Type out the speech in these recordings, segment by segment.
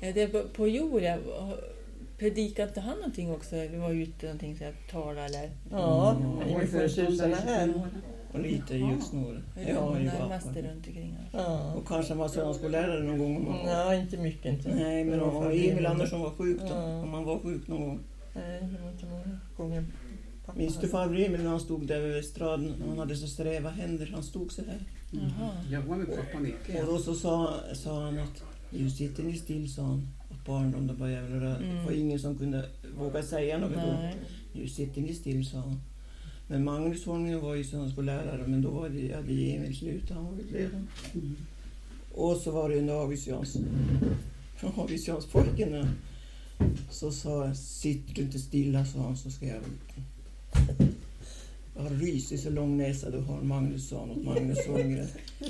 Det på Joria, predikade inte han någonting också? Det var ute någonting så här, tala eller? Ja, inför tusen här. Och lite ljusnår. Ja, närmaste runt omkring. Ja. Och kanske han var söndagsskollärare någon gång. Ja, inte mycket inte. Nej, men om Emil Andersson var sjuk då. Om han var sjuk någon gång. Nej, det var inte många gånger. Minns du farbror Emil när han stod där vid straden? Han hade så sträva händer. Han stod så här. Jag var med pappa mycket. Och då så sa han att nu sitter ni still, sa han. Och barn, de var jävla Det var ingen som kunde våga säga något då. Nu sitter ni still, sa han. Men Magnus Holmgren var ju söndagsskollärare, men då hade Emil slutat, han var ju redan. Och så var det en Avidsjanspojken så sa, sitter du inte stilla, sa han, så ska jag ut. Jag har rysigt så lång näsa, då har Magnus, sa åt Magnus Holmgren.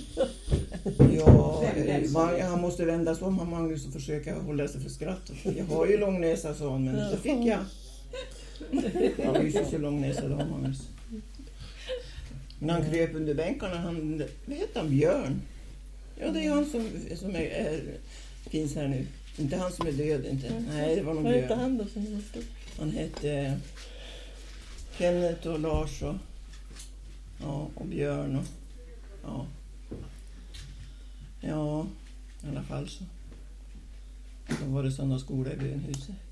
Ja, han måste vända sig om Magnus och försöka hålla sig för skratt. Jag har ju lång näsa, sa han, men det fick jag. Han rysigt så lång näsa, då har Magnus. Men han kröp under bänkarna, vad heter han, Björn? Ja, det är han som finns här nu. Inte han som är död, inte. Nej, det var någon Björn. Vad hette han då som är stor? Han hette Kenneth och Lars och Björn och ja, i alla fall så. Då var det sådana skolor i bönhuset.